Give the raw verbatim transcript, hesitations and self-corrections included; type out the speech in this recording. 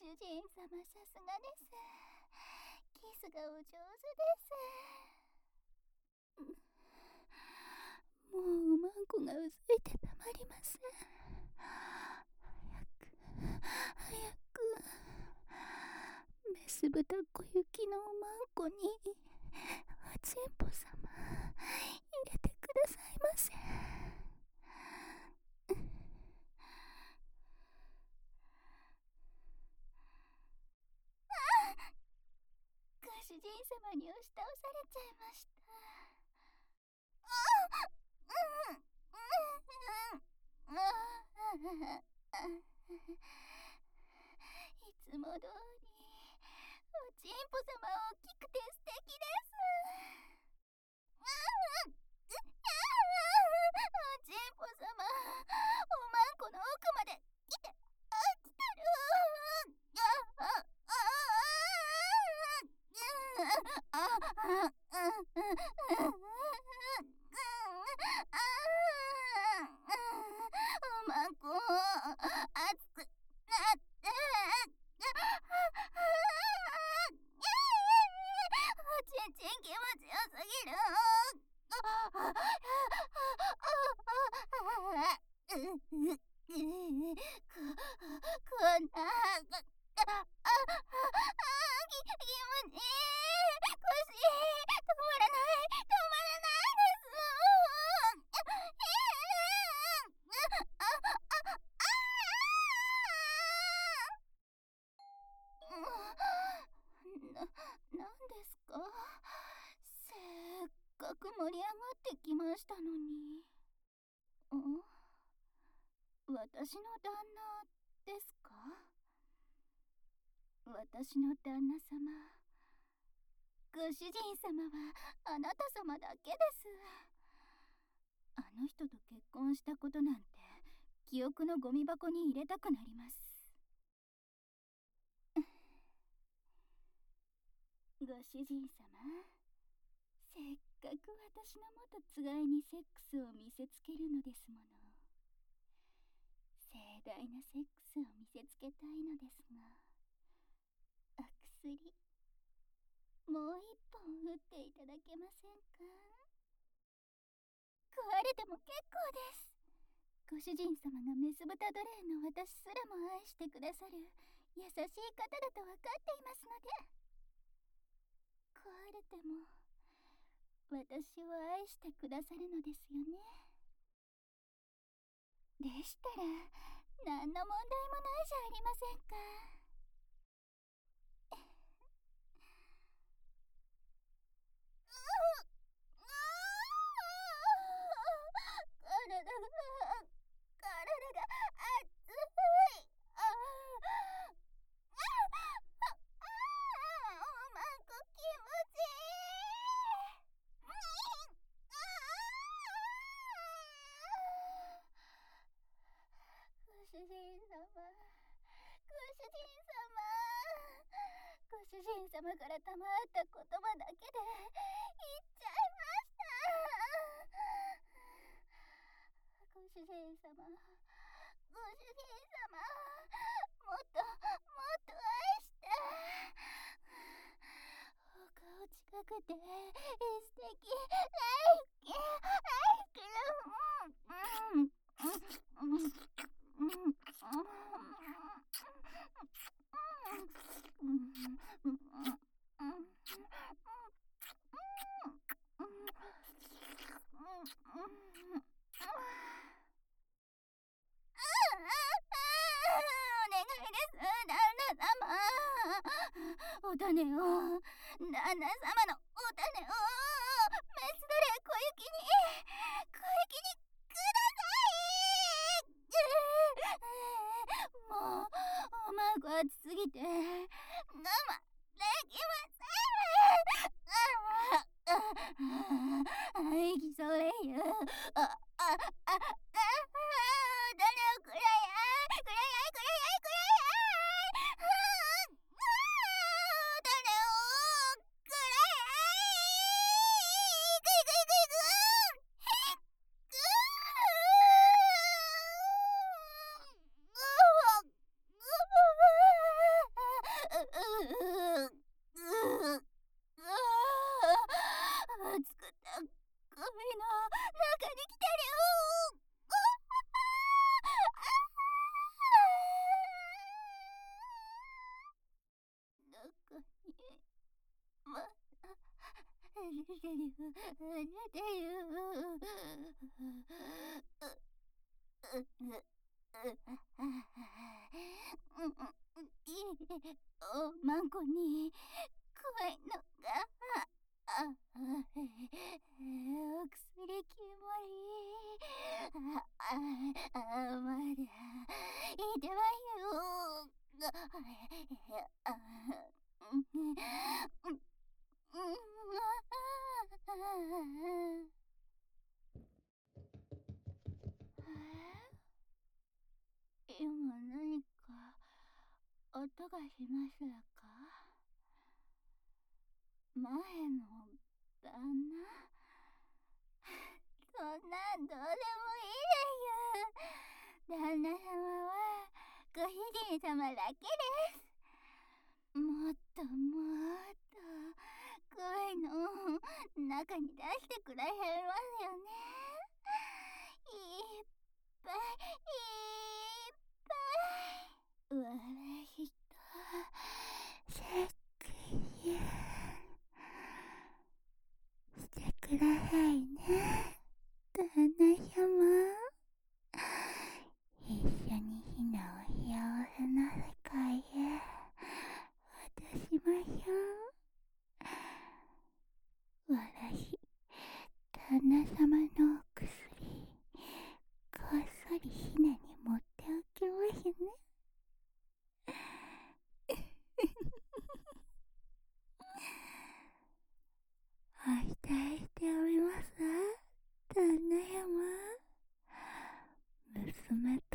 主人様、さすがです。キスがお上手です。もうおまんこがうずいてたまりません。早く早くメス豚小雪のおまんこにおちんぽ様入れてくださいませ。ご主人様に押し倒されちゃいました。いつも通りおちんぽ様大きくて素敵です。おちんぽ様、おまんこの奥まで来て、あ、来てる。あああああおまんこ熱くなって、おちんちん気持ちよすぎる。こ、こんな、あ、あ、あ、き、気持ちいい。腰、止まらない、止まらないです。あ、あ、あ、な、なんですか？せっかく盛り上がってきましたのに。ん？私の旦那ですか？私の旦那様、ご主人様はあなた様だけです。あの人と結婚したことなんて記憶のゴミ箱に入れたくなります。ご主人様、せっかく私の元つがいにセックスを見せつけるのですもの。盛大なセックスを見せつけたいのですが、お薬もう一本打っていただけませんか？壊れても結構です。ご主人様がメス豚奴隷の私すらも愛してくださる優しい方だと分かっていますので。壊れても私を愛してくださるのですよね。でしたら何の問題もないじゃありませんか。体が体が熱い。ああ、おまんこ気持ちいい。ご主人様、ご主人様、ご主人様から賜った言葉だけで言っちゃいました。ご主人様、ご主人様、もっともっと愛して。お顔近くて素敵。ライキライキル。うんうんうんお種を、旦那様のお種を、メス奴隷小雪に、小雪にください。もう、おまんこ熱すぎて、我慢できません。息それゆ。あ、あ、あ、あ、お種をくらや、くらやい、くらやい、くらやい。 ま、あなたよ、あなたよ。おまんこに怖いのが、あ、あ、お薬きもり、あ、あ、あ、まだいいわよ。あ、うん、うん、今何か音がしましたか？前の旦那？そんなんどうでもいいだよ。旦那様はご主人様だけです。もっともっと声の中に出してくらっしゃいますよね。いっぱいいっぱい私とセックスしてくださいね、旦那様。一緒に火の幸せな世界へ渡しましょう。私、旦那様のお薬こっそりひなに持っておきますね。お期待しております、旦那様。娘と